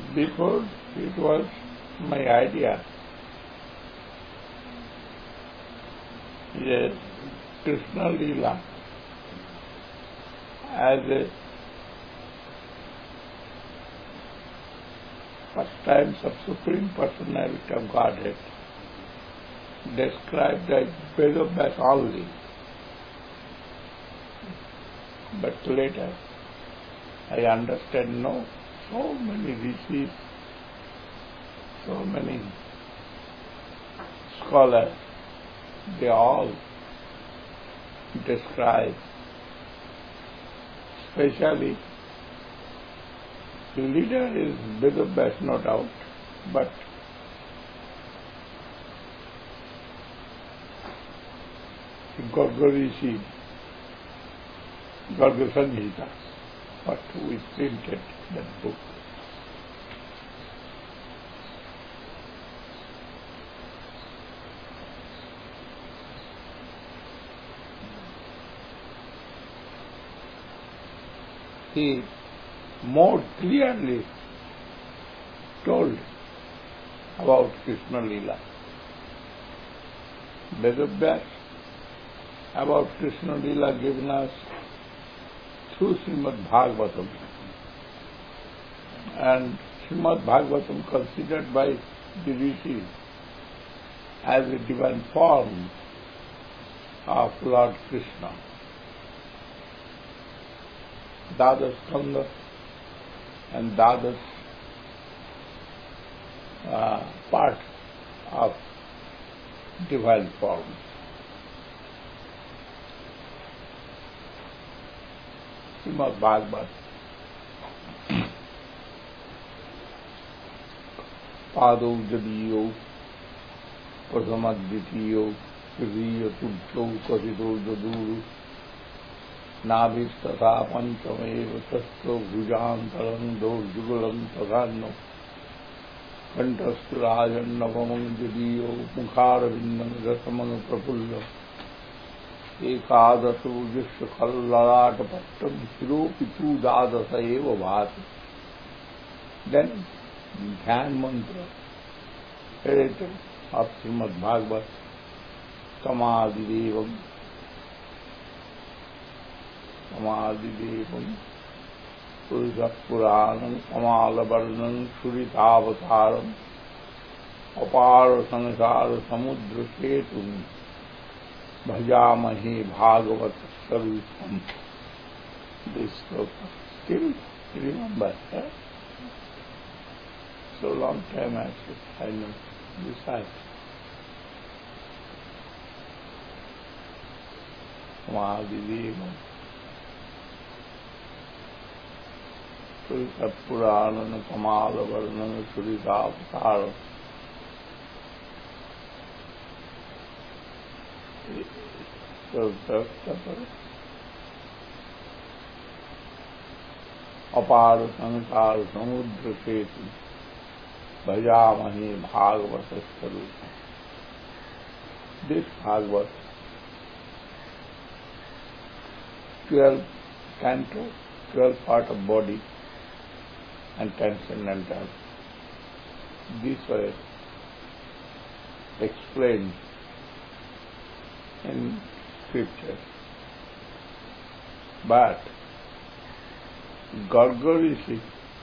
Before it was my idea that Krishna Leela as a first times of Supreme Personality of Godhead described as Vedavyas only. But later I understand no, so many rishis, so many scholars, they all describe, especially the leader is Vedavyas, no doubt, but Garga Rishi, Garga Samhita, what we printed that book. He more clearly told about Krishna Leela. Vedavyas about Krishna Leela given us through Srimad Bhagavatam. And Srimad Bhagavatam considered by the rishis as a divine form of Lord Krishna. Dadas Skanda and Dadas part of divine form. Srimad Bhagavad Pado Jadiyo Prasamadvitiyo Kriya Tudcho Kasito Jaduru Nabhistata Panchamev Tasto Bhujantaram Jugalam Tadhanno Kantasthirajan Navamam Jadiyo Mukharavindam Rasamang Prapullam Ekadasu Vishwakallarata Pattam Shiropitu Dadasa Eva Bhati. Then Dhyan Mantra edited of Srimad Bhagavad Kamadidevam Kamadidevam Purusha Puranam Kamalavarnam Suritavataram Apara Sansara Samudra Setum Bhajamahe Bhagavat Sarupam. This sloka still remember, eh? So long time I know recite. Kamadidevam Purusha Puranam Kamalavarnam Suritavataram अपार संसार समुद्र सेतु भजामहे भागवत स्वरूप. This Bhagavat, 12 canto, 12 part of body and transcendental. These were explained in scripture. But Garga Rishi,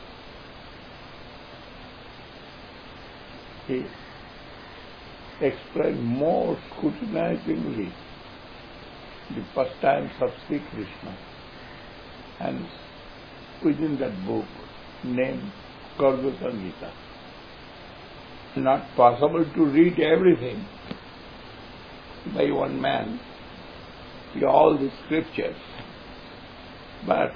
he explained more scrutinizingly the pastimes of Sri Krishna, and within that book named Garga Samhita. Not possible to read everything by one man, all the scriptures. But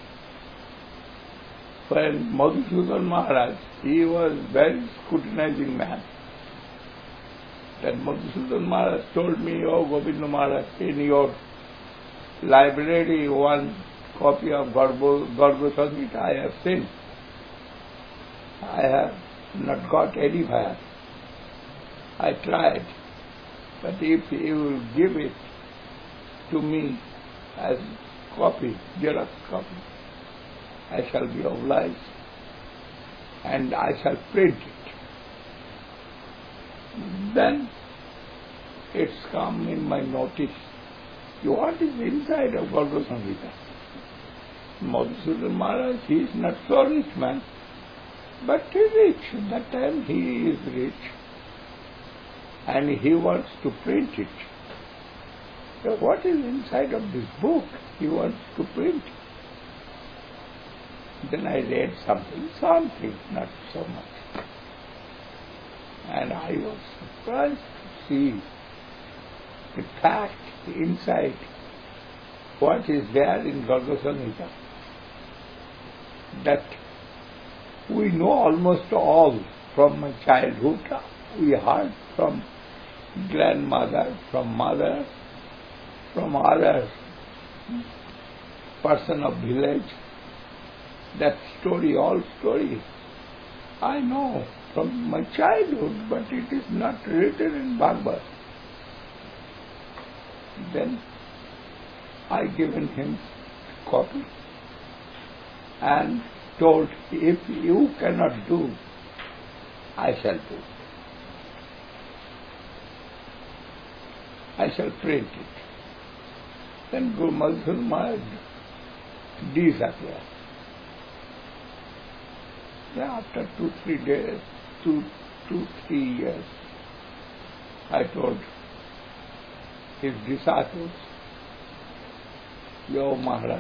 when Madhusudan Maharaj, he was very scrutinizing man. Then Madhusudan Maharaj told me, "Oh Govinda Maharaj, in your library one copy of Garga Samhita I have seen. I have not got anywhere. I tried. But if you will give it to me as copy, Xerox copy, I shall be obliged." and I shall print it. Then it's come in my notice, what is inside of Garuda Samhita? Madhusudan Maharaj, he is not so rich man, but he is rich. That time he is rich, and he wants to print it. So what is inside of this book? He wants to print. Then I read something, not so much. And I was surprised to see the fact inside what is there in Garuda Samhita, that we know almost all from my childhood. We heard from grandmother, from mother, from other person of village, that story, all story. I know from my childhood, but it is not written in Bhagavad. Then I given him copy and told, if you cannot do, I shall do. I shall print it. Then Guru Madhusudan Maharaj disappeared. Then after 2-3 days, 2-3 years, I told his disciples, Yo Maharaj,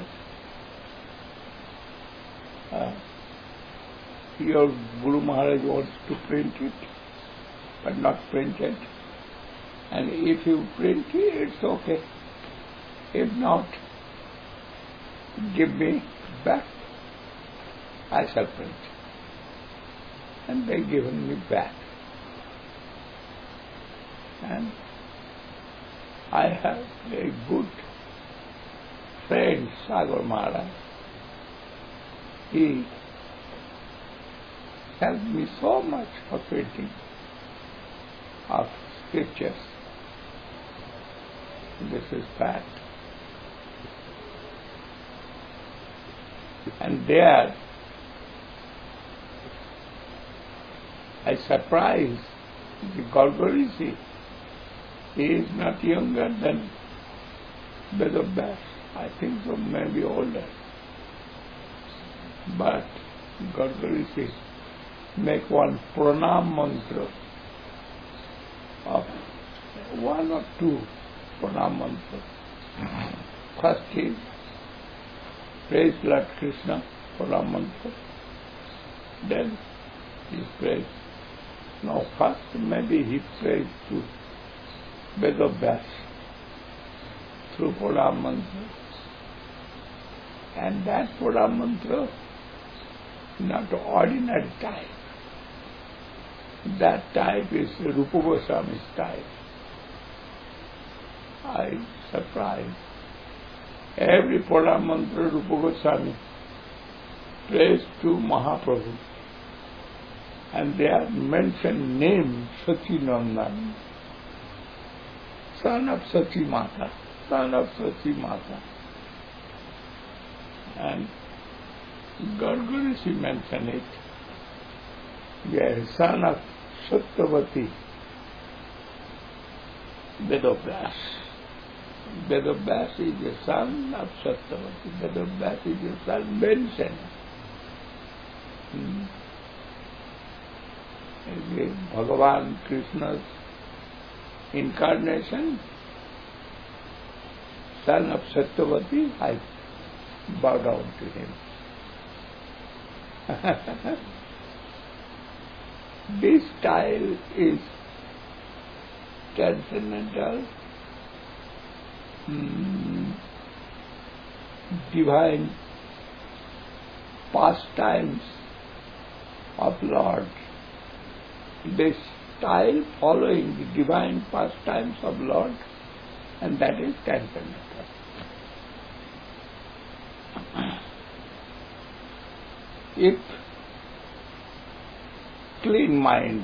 your Guru Maharaj wants to print it, but not printed. And if you print it, it's okay. If not, give me back. I shall print. And they given me back. And I have a good friend, Sagar Maharaj. He helped me so much for printing of scriptures. This is fact. And there I surprised the Gargarishi. He is not younger than Vedabhyas. I think so, maybe older. But Gargarishi make one pranam mantra of 1 or 2 pranam mantras. First is praise Lord Krishna, pranam mantra. Then he prays. Now first maybe he prays to Vedabhyas through pranam mantra. And that pranam mantra, not ordinary type. That type is Rupa Goswami's type. I surprised. Every pranam mantra Rupa Goswami prays to Mahaprabhu. And they are mentioned name Sachinandan, son of Sachi Mata, son of Sachi Mata. And Gargarishi mentioned it. Yes, son of Satyavati, Vedabhyas. Vedabhyas is the son of Satyavati. Vedabhyas is the son mentioned. Bhagavan Krishna's incarnation, son of Satyavati, I bow down to him. This style is transcendental, divine pastimes of Lord. This style following the divine pastimes of Lord, and that is transcendental. If clean mind,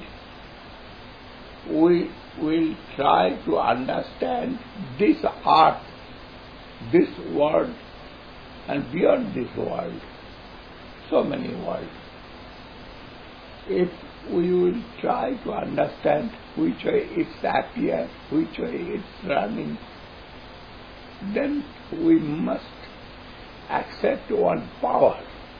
we will try to understand this art, this world, and beyond this world, so many worlds. if we will try to understand which way it's appears, which way it's running, then we must accept one power.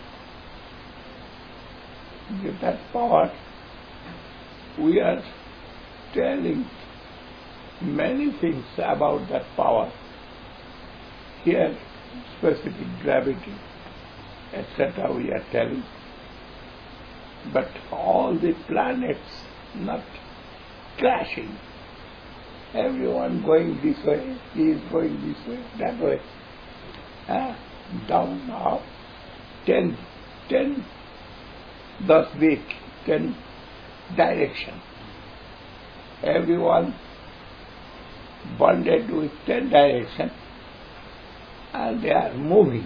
With that power, we are telling many things about that power. Here, specific gravity, etc. we are telling. But all the planets not clashing. Everyone going this way, he is going this way, that way. Down, up, 10 direction. Everyone bonded with 10 direction and they are moving.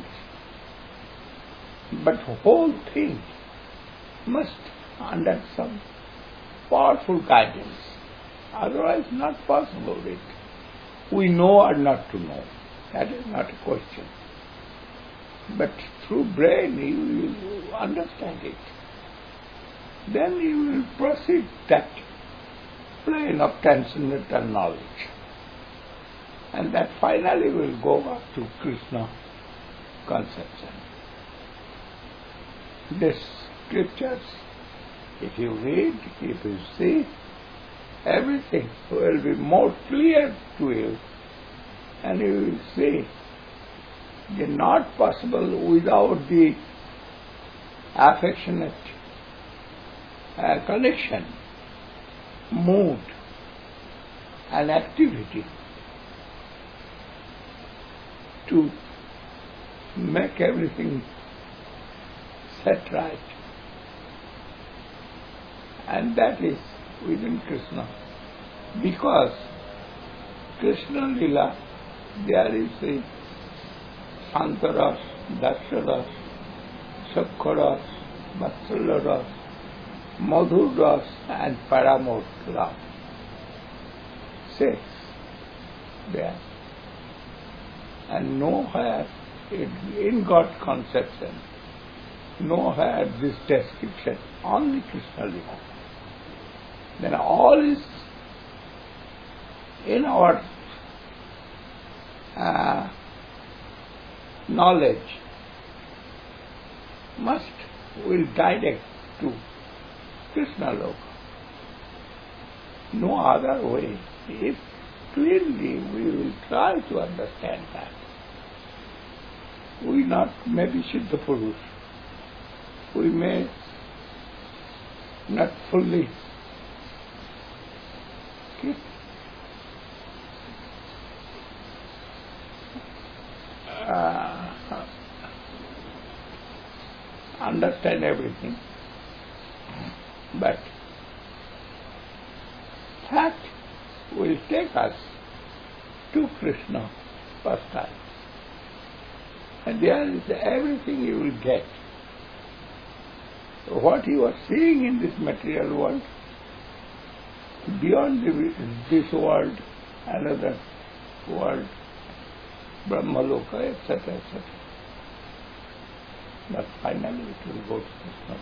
But the whole thing must under some powerful guidance. Otherwise not possible it. We know or not to know. That is not a question. But through brain you will understand it. Then you will proceed that plane of transcendental knowledge. And that finally will go up to Krishna conception. These scriptures, if you read, if you see, everything will be more clear to you, and you will see it is not possible without the affectionate connection, mood and activity to make everything set right. And that is within Krishna. Because Krishna Lila, there is a Santaras, Daksharas, Sakharas, Vatsalaras, Madhuras and Paramotras. 6 there. And nowhere in God's conception, nowhere this description, only Krishna Lila. Then all is in our knowledge will direct to Krishna Loka. No other way. If clearly we will try to understand that, we may be Siddha Purush. We may not fully understand everything, but fact will take us to Krishna first time. And there is everything you will get. What you are seeing in this material world, beyond this world, another world, Brahmaloka, etc., etc. But finally it will go to Krishna.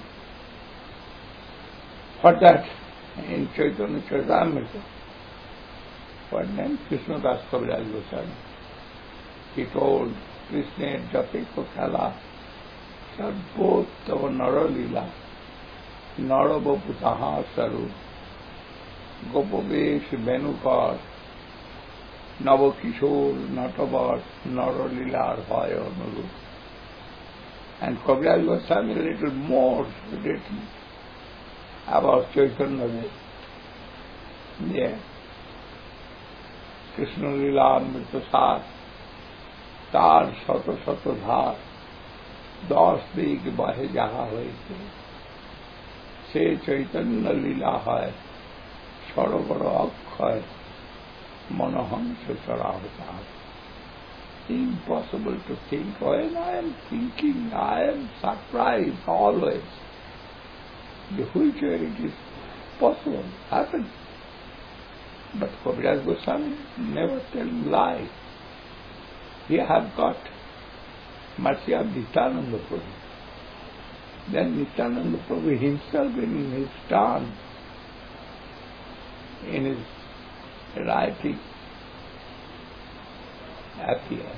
For that, in Chaitanya Charitamrita, what name? Krishnadas Kaviraj Goswami. He told Krishna Jape Kokala Sarvotava Nara Lila Narava Putaha Saru Gopavesh Venukar Navakishore Natavat Nara Lila Arvaya Nuru. And Kaviraj Goswami a little more written about Chaitanya Dev. Yeah. Krishna Lila Amrita Sar তার শত শত ধার 10 দিক বহে যাহা হইতে সে চৈতন্য লীলা হয় সরোবর অক্ষয় মনহংস চরাবতার. Impossible to think. When I am thinking, I am surprised always. Which way it is possible, happen. But Kaviraj Goswami never tell lie. He have got mercy of Nityananda Prabhu. Then Nityananda Prabhu himself in his turn, in his writing, appears.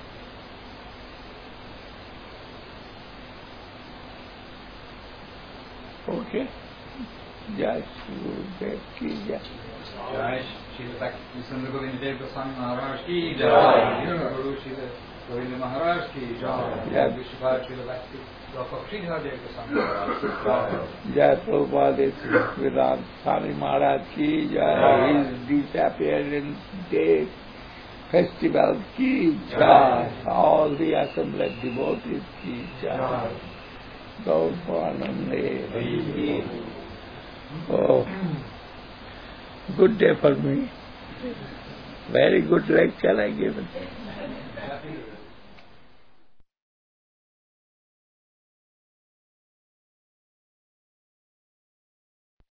Okay? Jai Shri Gurudev ki jai. Jai Shri Sundar Govind Dev Goswami Maharaj ki jai. Guru Shri Govind Maharaj ki jai. Vishwabhar Shri Bhakti Sridhar Dev Goswami Maharaj ki jai. Jai Prabhupada Vedanta Swami Maharaj ki jai. His disappearance day festival ki jai. All the assembled devotees ki jai. Gaur Pranande. Oh, good day for me. Very good lecture I given.